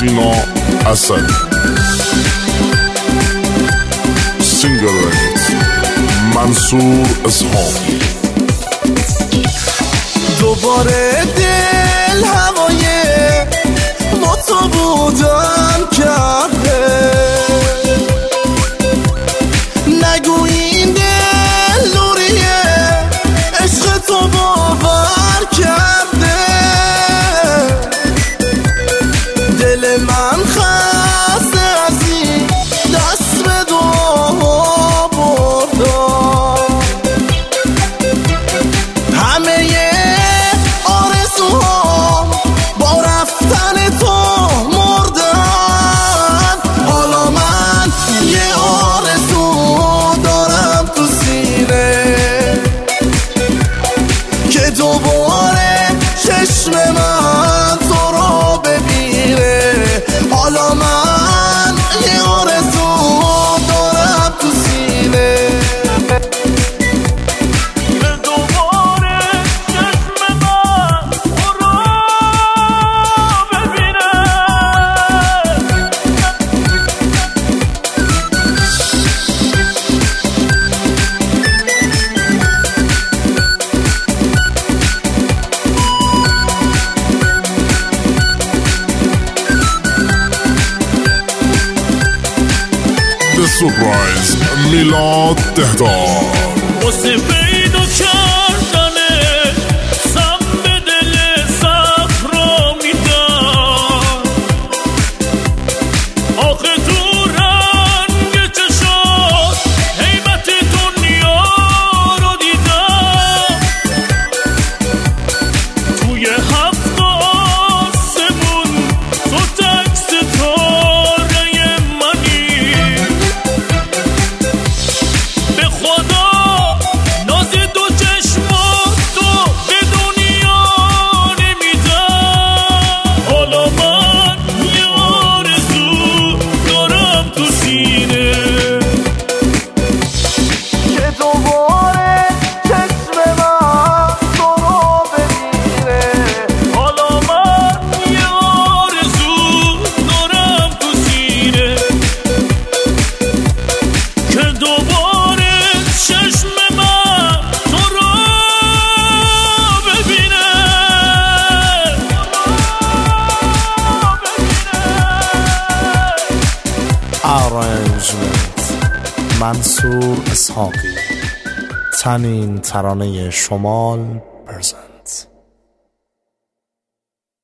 سینا اسدی. سینگل ریت منصور اسحاقی. دوباره دل هوای با تو بودم کرده، نگو این دل لوریه عشق تو باور کرده. دل من خسته از این دست به دعا بردم، همه آرزوهام با رفتن تو مردن. حالا من یه آرزو دارم تو سینه که دوباره چشم من تو رو ببینه. حالا من یه آرزو دارم تو سینه که دوباره چشم من تو رو ببینه. The Surprise میلاد دهدار. واسه پیدا کردنه سم به دل صفرا میدم، آخه تو رنگ چشات حیبت دنیا رو دیدم. توی هفت آسمون تو تک ستاره منی، به خدا ناز دو چشمات تو به دنیا نمیدم. حالا من یه آرزو دارم تو سینه که دوباره چشم من تو رو ببینه. حالا من یه آرزو دارم تو سینه که دوباره چشم من تو رو ببینه. Arrangement منصور اسحاقی. تنین ترانه شمال پرزنت.